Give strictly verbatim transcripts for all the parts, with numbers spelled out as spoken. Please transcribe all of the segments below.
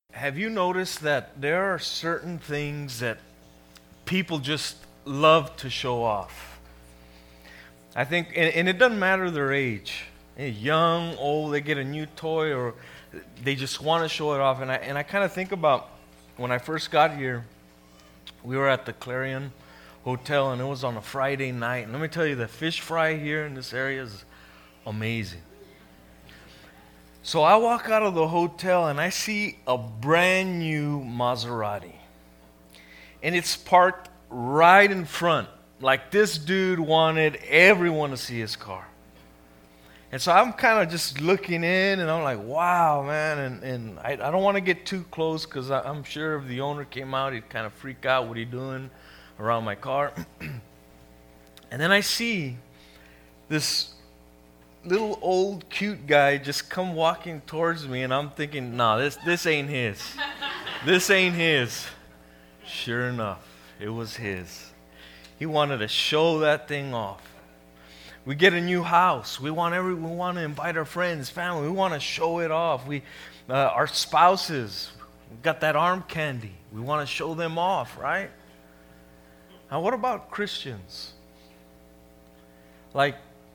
Have you noticed that there are certain things that people just love to show off? I think, and, and it doesn't matter their age. Eh, Young, old, they get a new toy or they just want to show it off. And I, and I kind of think about when I first got here, we were at the Clarion Hotel and it was on a Friday night. And let me tell you, the fish fry here in this area is amazing. So I walk out of the hotel and I see a brand new Maserati. And it's parked right in front. Like this dude wanted everyone to see his car. And so I'm kind of just looking in and I'm like, wow, man. And, and I, I don't want to get too close because I'm sure if the owner came out, he'd kind of freak out. What are you doing around my car? And then I see this little old cute guy just come walking towards me, and I'm thinking, nah, this this ain't his. This ain't his. Sure enough, it was his. He wanted to show that thing off. We get a new house. We want every we want to invite our friends, family. We want to show it off. We uh, our spouses, we got that arm candy. We want to show them off, right? Now, what about Christians? Like,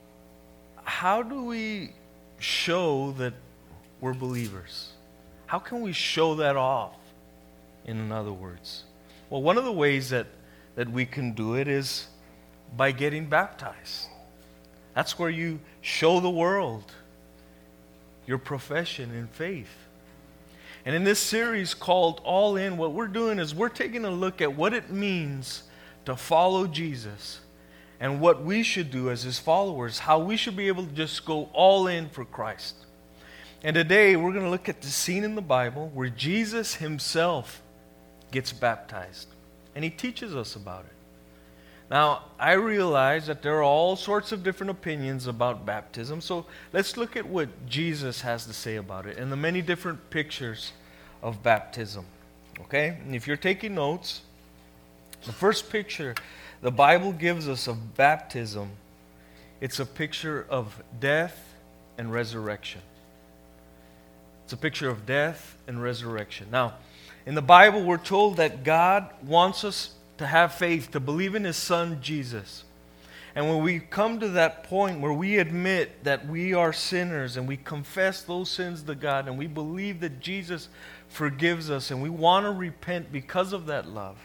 how do we show that we're believers? How can we show that off, in other words? Well, one of the ways that, that we can do it is by getting baptized. That's where you show the world your profession in faith. And in this series called All In, what we're doing is we're taking a look at what it means to follow Jesus and what we should do as His followers, how we should be able to just go all in for Christ. And today we're going to look at the scene in the Bible where Jesus Himself gets baptized. And He teaches us about it. Now, I realize that there are all sorts of different opinions about baptism, so let's look at what Jesus has to say about it and the many different pictures of baptism. Okay? And if you're taking notes, the first picture the Bible gives us of baptism, it's a picture of death and resurrection. It's a picture of death and resurrection. Now, in the Bible, we're told that God wants us to have faith, to believe in His Son, Jesus. And when we come to that point where we admit that we are sinners and we confess those sins to God and we believe that Jesus forgives us and we want to repent because of that love,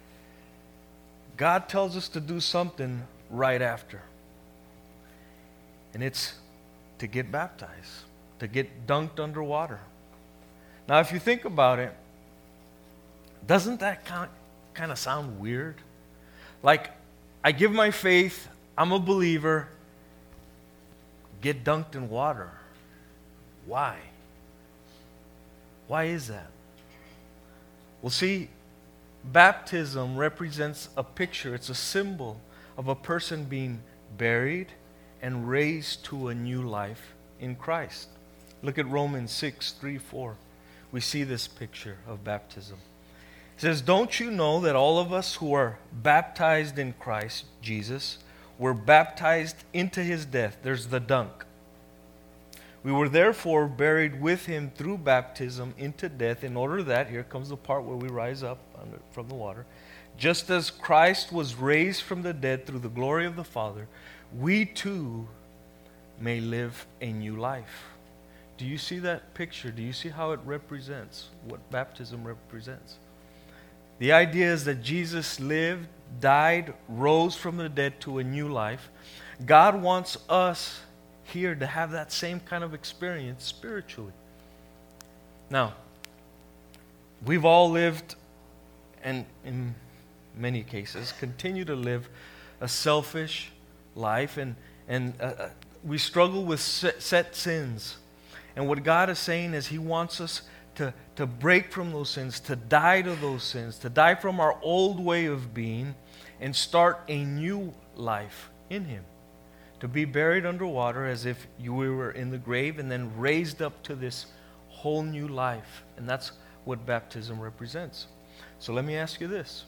God tells us to do something right after. And it's to get baptized, to get dunked underwater. Now, if you think about it, doesn't that kind of sound weird? Like, I give my faith, I'm a believer, get dunked in water. Why? Why is that? Well, see, baptism represents a picture, it's a symbol of a person being buried and raised to a new life in Christ. Look at Romans six, three, four. We see this picture of baptism. It says, "Don't you know that all of us who are baptized in Christ Jesus were baptized into His death?" There's the dunk. "We were therefore buried with Him through baptism into death, in order that," here comes the part where we rise up under, from the water, "just as Christ was raised from the dead through the glory of the Father, we too may live a new life." Do you see that picture? Do you see how it represents what baptism represents? The idea is that Jesus lived, died, rose from the dead to a new life. God wants us here to have that same kind of experience spiritually. Now, we've all lived, and in many cases, continue to live a selfish life, and, and uh, we struggle with set, set sins. And what God is saying is He wants us to, to break from those sins, to die to those sins, to die from our old way of being, and start a new life in Him. To be buried underwater as if you were in the grave and then raised up to this whole new life. And that's what baptism represents. So let me ask you this.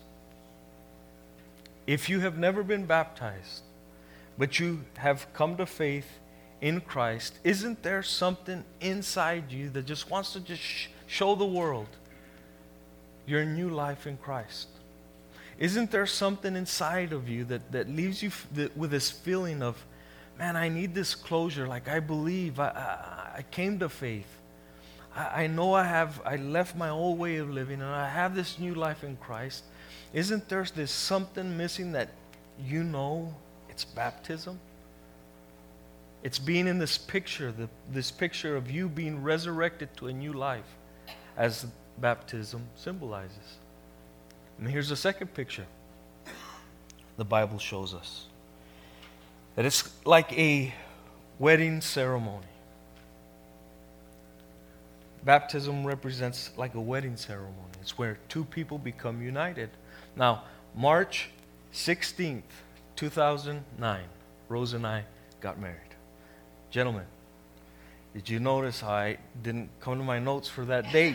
If you have never been baptized, but you have come to faith in Christ, isn't there something inside you that just wants to just sh- show the world your new life in Christ? Isn't there something inside of you that, that leaves you f- that, with this feeling of, man, I need this closure. Like I believe, I, I, I came to faith. I, I know I have, I left my old way of living and I have this new life in Christ. Isn't there this something missing that you know it's baptism? It's being in this picture, the, this picture of you being resurrected to a new life, as baptism symbolizes. And here's the second picture the Bible shows us. That it's like a wedding ceremony. Baptism represents like a wedding ceremony. It's where two people become united. Now, March sixteenth, two thousand nine, Rose and I got married. Gentlemen, did you notice how I didn't come to my notes for that date?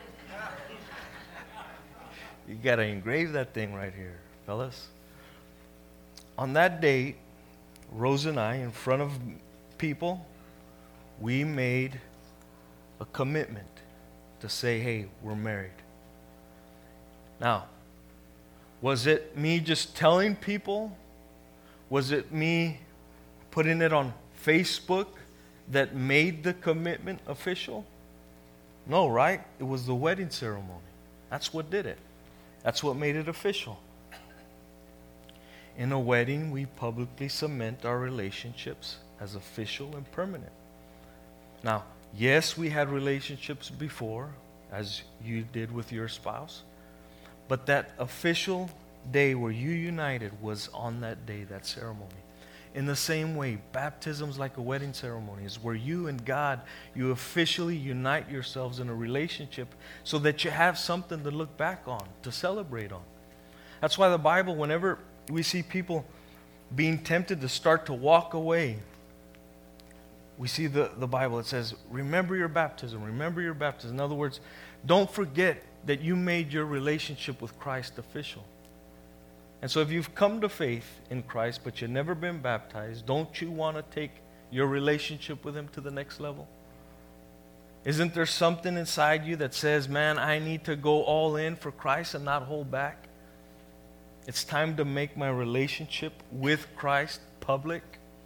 You got to engrave that thing right here, fellas. On that date, Rose and I, in front of people, we made a commitment to say, hey, we're married. Now, was it me just telling people? Was it me putting it on Facebook that made the commitment official? No, right? It was the wedding ceremony. That's what did it. That's what made it official. In a wedding, we publicly cement our relationships as official and permanent. Now, yes, we had relationships before, as you did with your spouse, but that official day where you united was on that day, that ceremony. In the same way, baptism's like a wedding ceremony. It's where you and God, you officially unite yourselves in a relationship so that you have something to look back on, to celebrate on. That's why the Bible, whenever we see people being tempted to start to walk away, we see the, the Bible, it says, remember your baptism, remember your baptism. In other words, don't forget that you made your relationship with Christ official. And so if you've come to faith in Christ, but you've never been baptized, don't you want to take your relationship with Him to the next level? Isn't there something inside you that says, man, I need to go all in for Christ and not hold back? It's time to make my relationship with Christ public.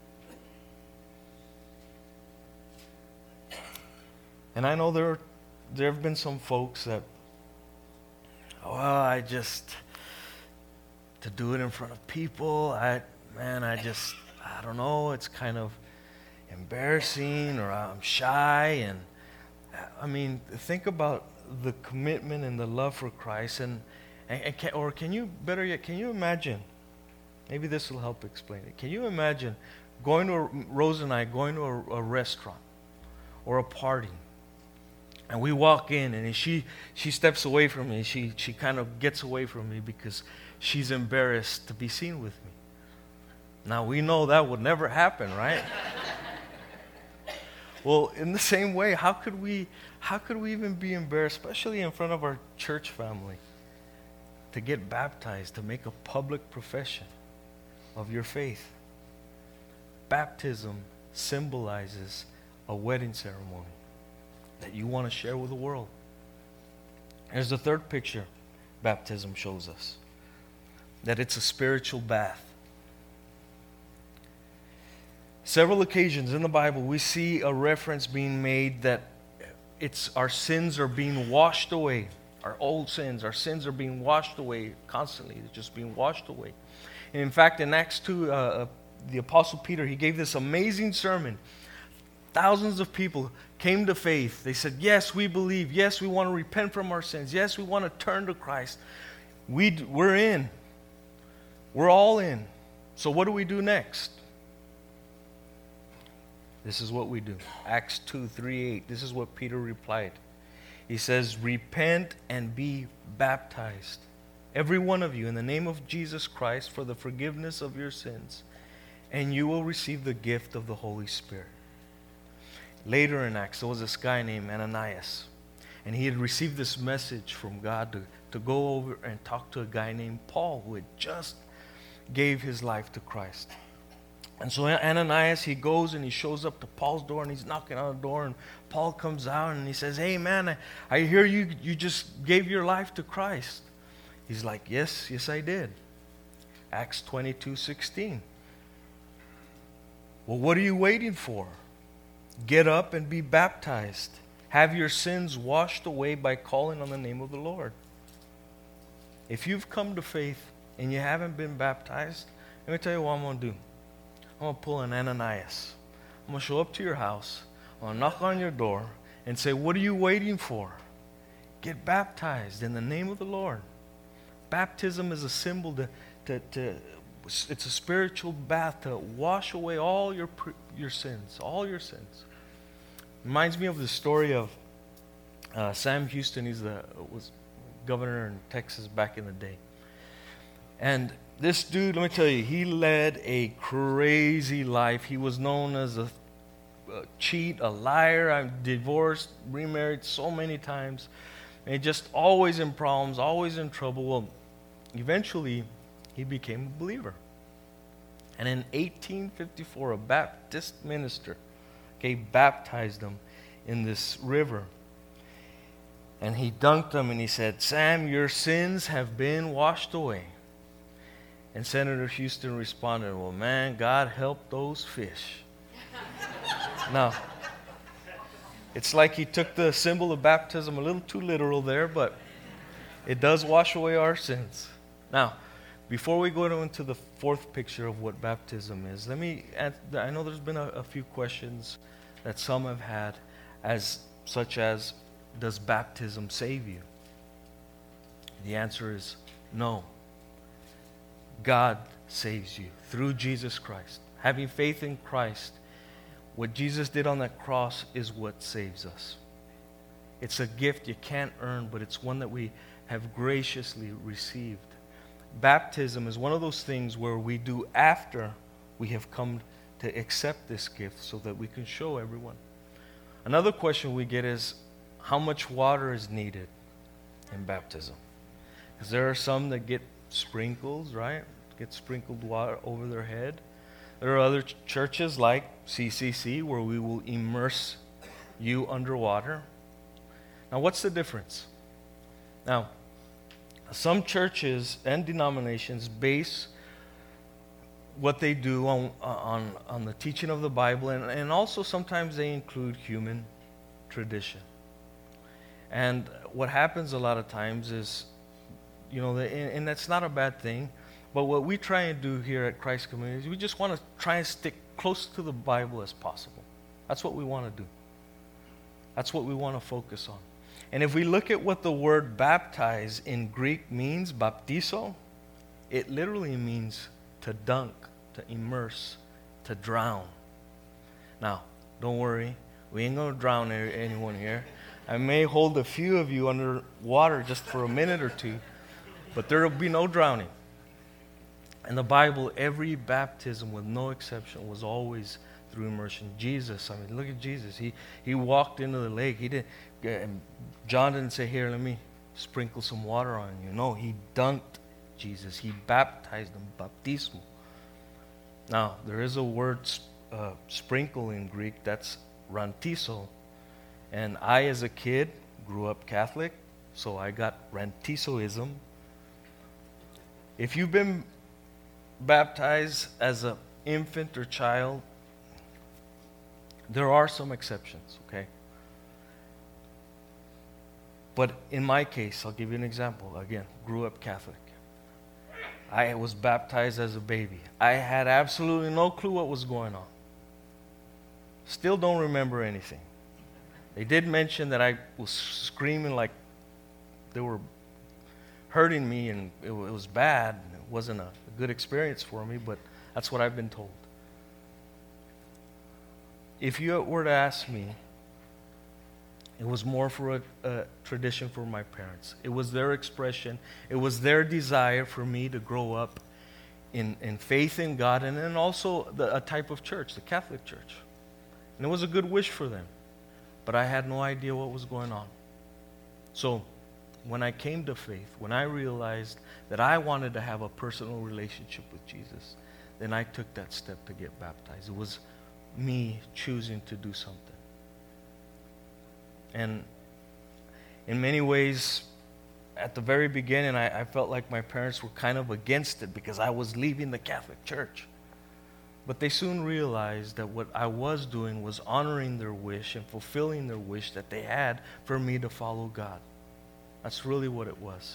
And I know there, there have been some folks that, well, I just... to do it in front of people, I, man, I just, I don't know, it's kind of embarrassing, or I'm shy, and I mean, think about the commitment and the love for Christ, and, and, and can, or can you, better yet, can you imagine, maybe this will help explain it, can you imagine going to, a, Rose and I, going to a, a restaurant, or a party, and we walk in, and she, she steps away from me, she, she kind of gets away from me because she's embarrassed to be seen with me. Now, we know that would never happen, right? Well, in the same way, how could we how could we even be embarrassed, especially in front of our church family, to get baptized, to make a public profession of your faith? Baptism symbolizes a wedding ceremony that you want to share with the world. Here's the third picture baptism shows us. That it's a spiritual bath. Several occasions in the Bible we see a reference being made that it's our sins are being washed away. Our old sins, our sins are being washed away constantly. It's just being washed away. And in fact, in Acts two, uh, the Apostle Peter, he gave this amazing sermon. Thousands of people came to faith. They said, yes, we believe. Yes, we want to repent from our sins. Yes, we want to turn to Christ. We, we're in. We're all in. So what do we do next? This is what we do. Acts two, three, eight. This is what Peter replied. He says, repent and be baptized, every one of you, in the name of Jesus Christ for the forgiveness of your sins, and you will receive the gift of the Holy Spirit. Later in Acts, there was this guy named Ananias, and he had received this message from God to, to go over and talk to a guy named Paul, who had just gave his life to Christ. And so Ananias, he goes and he shows up to Paul's door and he's knocking on the door, and Paul comes out and he says, "Hey man, I, I hear you you just gave your life to Christ." He's like, "Yes, yes I did." Acts twenty-two sixteen. "Well, what are you waiting for? Get up and be baptized. Have your sins washed away by calling on the name of the Lord." If you've come to faith and you haven't been baptized, let me tell you what I'm going to do. I'm going to pull an Ananias. I'm going to show up to your house. I'm going to knock on your door and say, "What are you waiting for? Get baptized in the name of the Lord." Baptism is a symbol to, to, to it's a spiritual bath to wash away all your your sins, all your sins. Reminds me of the story of uh, Sam Houston. He's the was governor in Texas back in the day. And this dude, let me tell you, he led a crazy life. He was known as a, a cheat, a liar. I'm divorced, remarried so many times. And just always in problems, always in trouble. Well, eventually, he became a believer. And in eighteen fifty-four, a Baptist minister, okay, baptized him in this river. And he dunked him and he said, "Sam, your sins have been washed away." And Senator Houston responded, "Well, man, God help those fish." Now, it's like he took the symbol of baptism a little too literal there, but it does wash away our sins. Now, before we go into the fourth picture of what baptism is, let me add, I know there's been a, a few questions that some have had, as such as, does baptism save you? The answer is no. God saves you through Jesus Christ. Having faith in Christ, what Jesus did on that cross is what saves us. It's a gift you can't earn, but it's one that we have graciously received. Baptism is one of those things where we do after we have come to accept this gift so that we can show everyone. Another question we get is, how much water is needed in baptism? Because there are some that get sprinkles, right? Get sprinkled water over their head. There are other ch- churches like C C C where we will immerse you underwater. Now, what's the difference? Now, some churches and denominations base what they do on on, on the teaching of the Bible, and, and also sometimes they include human tradition. And what happens a lot of times is, you know, the, and, and that's not a bad thing, but what we try and do here at Christ Community is we just want to try and stick close to the Bible as possible. That's what we want to do. That's what we want to focus on. And if we look at what the word baptize in Greek means, baptizo, it literally means to dunk, to immerse, to drown. Now, don't worry, we ain't going to drown anyone here. I may hold a few of you under water just for a minute or two, but there will be no drowning. In the Bible, every baptism, with no exception, was always through immersion. Jesus, I mean, look at Jesus. He he walked into the lake. He didn't. And John didn't say, "Here, let me sprinkle some water on you." No, he dunked Jesus. He baptized him, baptismo. Now, there is a word uh, sprinkle in Greek. That's rantizo. And I, as a kid, grew up Catholic, so I got rantizoism. If you've been baptized as an infant or child, there are some exceptions, okay? But in my case, I'll give you an example. Again, grew up Catholic. I was baptized as a baby. I had absolutely no clue what was going on. Still don't remember anything. They did mention that I was screaming like they were hurting me, and it, it was bad. It wasn't a, a good experience for me, but that's what I've been told. If you were to ask me, it was more for a, a tradition for my parents. It was their expression. It was their desire for me to grow up in, in faith in God, and then also the, a type of church, the Catholic Church. And it was a good wish for them. But I had no idea what was going on. So when I came to faith, when I realized that I wanted to have a personal relationship with Jesus, then I took that step to get baptized. It was me choosing to do something. And in many ways, at the very beginning, I, I felt like my parents were kind of against it because I was leaving the Catholic Church. But they soon realized that what I was doing was honoring their wish and fulfilling their wish that they had for me to follow God. That's really what it was.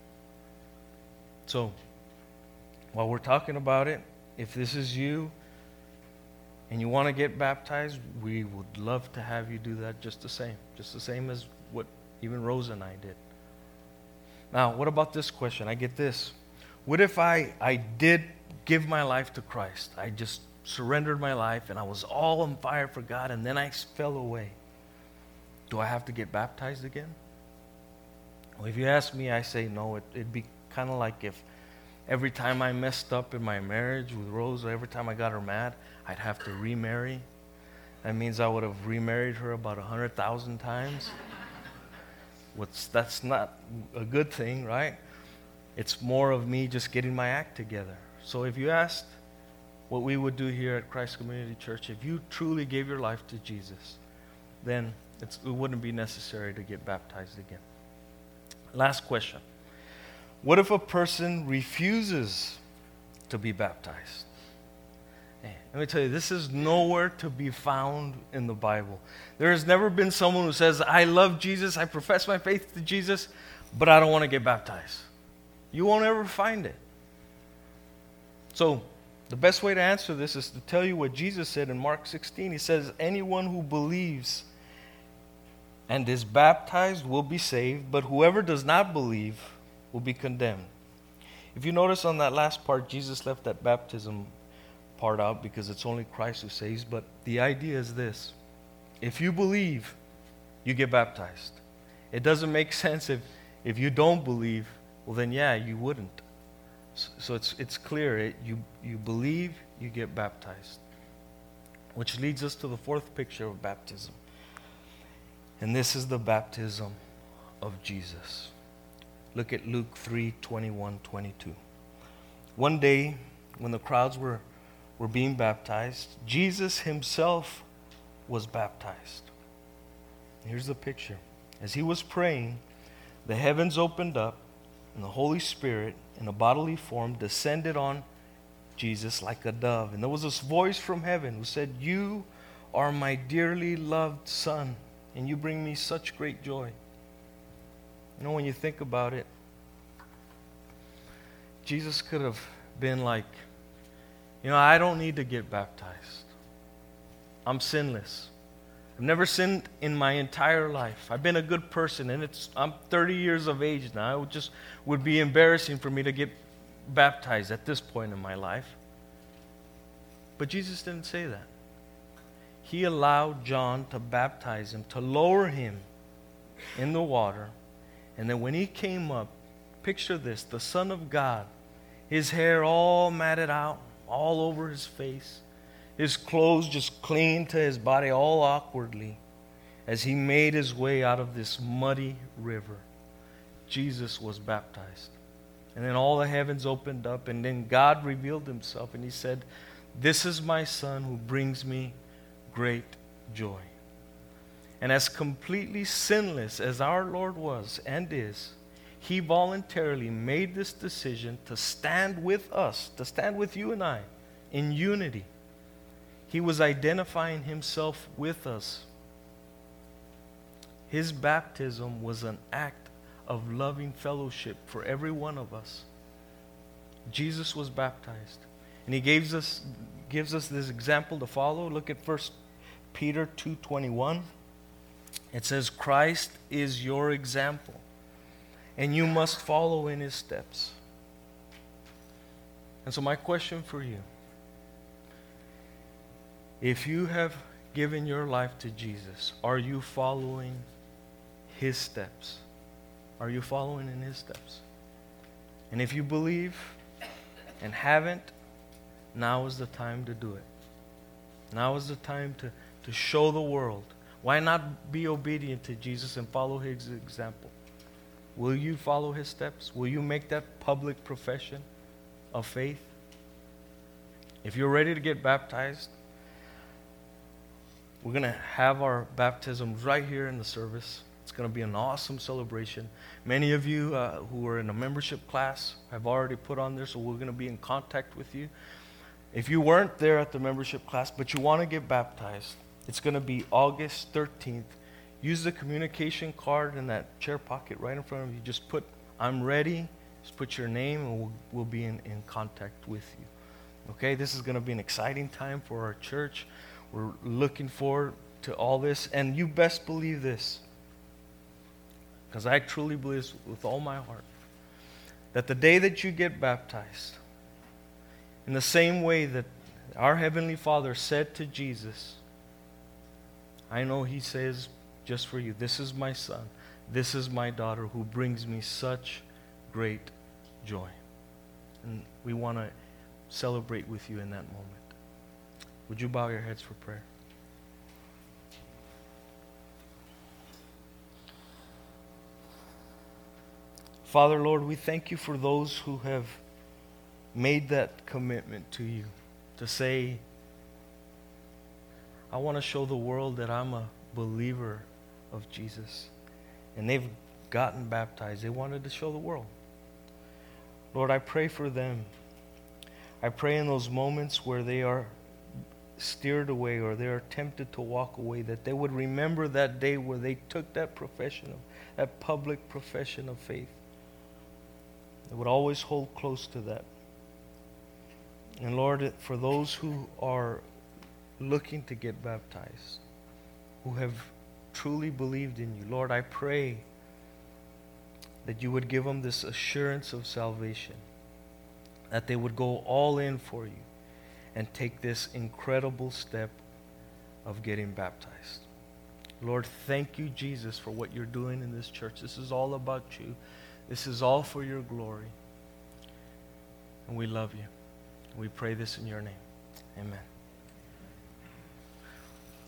So, while we're talking about it, if this is you and you want to get baptized, we would love to have you do that just the same. Just the same as what even Rose and I did. Now, what about this question? I get this. What if I, I did give my life to Christ? I just surrendered my life and I was all on fire for God and then I fell away. Do I have to get baptized again? Well, if you ask me, I say no. It, it'd be kind of like if every time I messed up in my marriage with Rose, or every time I got her mad, I'd have to remarry. That means I would have remarried her about a hundred thousand times. What's, that's not a good thing, right? It's more of me just getting my act together. So if you asked what we would do here at Christ Community Church, if you truly gave your life to Jesus, then it's, it wouldn't be necessary to get baptized again. Last question. What if a person refuses to be baptized? Hey, let me tell you, this is nowhere to be found in the Bible. There has never been someone who says, I love Jesus, I profess my faith to Jesus, but I don't want to get baptized. You won't ever find it. So, the best way to answer this is to tell you what Jesus said in Mark sixteen. He says, anyone who believes and is baptized will be saved, but whoever does not believe will be condemned. If you notice on that last part, Jesus left that baptism part out because it's only Christ who saves, but the idea is this. If you believe, you get baptized. It doesn't make sense if, if you don't believe, well then yeah, you wouldn't. So, so it's it's clear, it, you, you believe, you get baptized. Which leads us to the fourth picture of baptism. And this is the baptism of Jesus. Look at Luke three, twenty-one, twenty-two. One day, when the crowds were, were being baptized, Jesus himself was baptized. Here's the picture. As he was praying, the heavens opened up, and the Holy Spirit, in a bodily form, descended on Jesus like a dove. And there was this voice from heaven who said, you are my dearly loved Son, and you bring me such great joy. You know, when you think about it, Jesus could have been like, you know, I don't need to get baptized. I'm sinless. I've never sinned in my entire life. I've been a good person, and it's I'm thirty years of age now. It would just would be embarrassing for me to get baptized at this point in my life. But Jesus didn't say that. He allowed John to baptize him, to lower him in the water. And then when he came up, picture this, the Son of God, his hair all matted out, all over his face, his clothes just clinging to his body all awkwardly as he made his way out of this muddy river. Jesus was baptized. And then all the heavens opened up, and then God revealed himself, and he said, this is my Son who brings me great joy. And as completely sinless as our Lord was and is, he voluntarily made this decision to stand with us, to stand with you and I in unity. He was identifying himself with us. His baptism was an act of loving fellowship for every one of us. Jesus was baptized. And he gives us, gives us this example to follow. Look at First Peter two twenty-one. It says, Christ is your example, and you must follow in his steps. And so my question for you, if you have given your life to Jesus, are you following his steps? Are you following in his steps? And if you believe and haven't, now is the time to do it. Now is the time to, to show the world. Why not be obedient to Jesus and follow his example? Will you follow his steps? Will you make that public profession of faith? If you're ready to get baptized, we're going to have our baptisms right here in the service. It's going to be an awesome celebration. Many of you uh, who are in a membership class have already put on there, so we're going to be in contact with you. If you weren't there at the membership class, but you want to get baptized, it's going to be August thirteenth. Use the communication card in that chair pocket right in front of you. Just put, I'm ready. Just put your name, and we'll, we'll be in, in contact with you. Okay, this is going to be an exciting time for our church. We're looking forward to all this. And you best believe this, because I truly believe this with all my heart, that the day that you get baptized, in the same way that our Heavenly Father said to Jesus, I know He says just for you, this is my son, this is my daughter who brings me such great joy. And we want to celebrate with you in that moment. Would you bow your heads for prayer? Father, Lord, we thank you for those who have made that commitment to you to say, I want to show the world that I'm a believer of Jesus. And they've gotten baptized. They wanted to show the world. Lord, I pray for them. I pray in those moments where they are steered away or they are tempted to walk away, that they would remember that day where they took that profession of, that public profession of faith. They would always hold close to that. And Lord, for those who are looking to get baptized, who have truly believed in you, Lord, I pray that you would give them this assurance of salvation, that they would go all in for you and take this incredible step of getting baptized. Lord, thank you, Jesus, for what you're doing in this church. This is all about you. This is all for your glory. And we love you. We pray this in your name. Amen.